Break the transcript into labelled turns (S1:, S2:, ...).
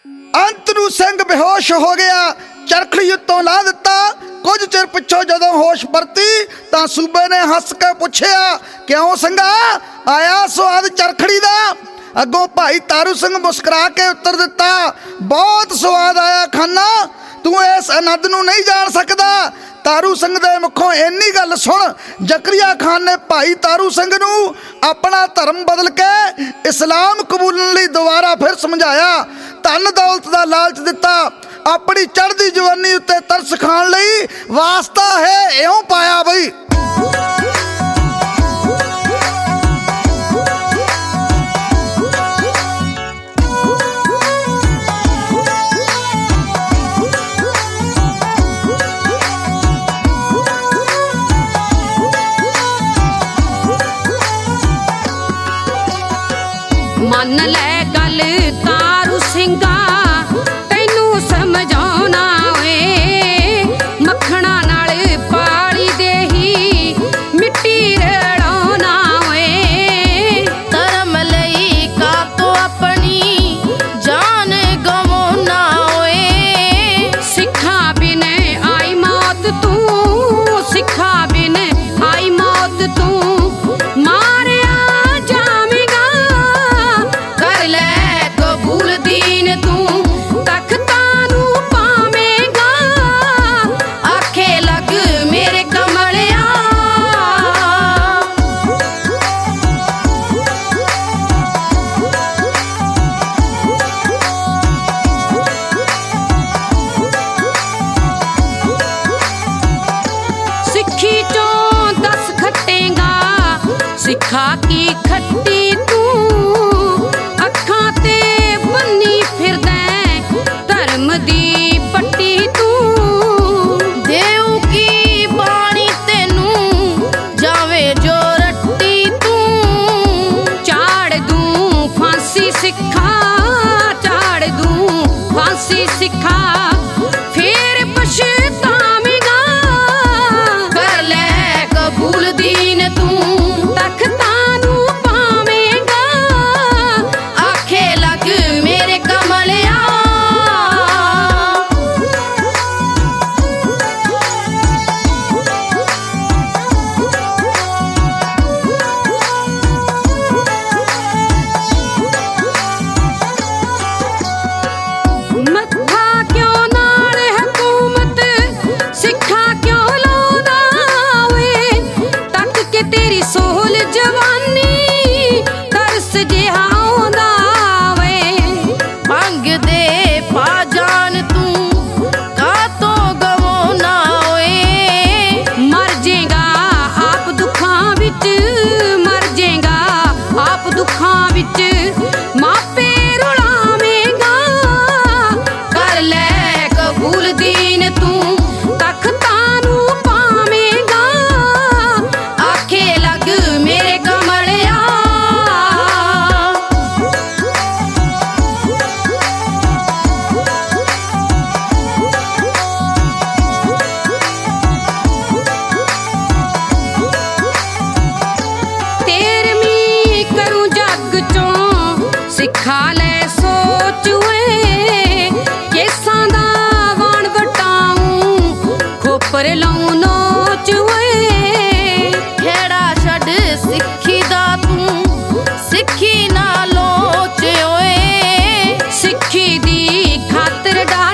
S1: अंत नूं सिंह बेहोश हो गया, चरखड़ी उत्तों ला दिता। कुछ चिर पिछों जदों होश परती तां सूबे ने हस के पुछया, क्यों सिंघा आया स्वाद चरखड़ी दा? अगों भाई तारू सिंह मुस्कुरा के उत्तर दिता, बहुत स्वाद आया खाना, तू इस आनंद नूं नहीं जान सकदा। तारू सिंह दे मुखों इन्नी गल सुन जकरिया खान ने भाई तारू सिंह नूं अपना धर्म बदल के इस्लाम कबूलण लई दोबारा फिर समझाया। धन दौलत दा लालच दिता, अपनी चढ़दी जवानी उत्ते तरस खाण लई वास्ता है इउं पाया बई।
S2: मन लै गल तारू सिंघा तैनू समझाउणा वे, मखणा नाल पाली दे ही मिट्टी रड़ाउणा वे।
S3: धर्म लई कातो अपनी जान गवाउणा वे।
S2: सिखा बिन आई मौत तू, सिखा बिन आई मौत तू, मारिया जावेगा कर ले कबूल दीन तू। तख्ता नू पावेगा आखे लग मेरे कमलिया। सिक्खी चों दस खटेगा, सिखा की खट्टी तू, अखां ते बन्नी फिरदै धर्म दी पट्टी तू।
S3: देव की बाणी तेनू जावे जो रट्टी तू।
S2: चाड़ दूं फांसी सिखा, चाड़ दूं फांसी सिखा, फिर पछतावेगा कर ले कबूल दीन तू। तख्ता नू पावेगा
S3: आखे लग मेरे कमलिया।
S2: मत्था क्यों नाल हुकूमत, सिखा क्यों लाउंदा वे। तक के तेरी सोहल जवानी तरस जिहा आउंदा वे।
S3: भंग दे पा जान तू कातो गवाउणा वे।
S2: मर जेगा आप दुखां विच, मर जेगा आप दुखां विच, मापे रुलावेगा कर ले कबूल दीन तू। तख्ता नू पावेगा आखे लग मेरे कमलिया। तेरवीं करूं जग चों सिखा ले सोच वे। केसां दा वाण वटाऊं खोपर लाऊं नोच वे।
S3: खेड़ा छड़ सिक्खी दा तू, सिक्खी ना लोच ओए।
S2: सिक्खी दी खातिर डा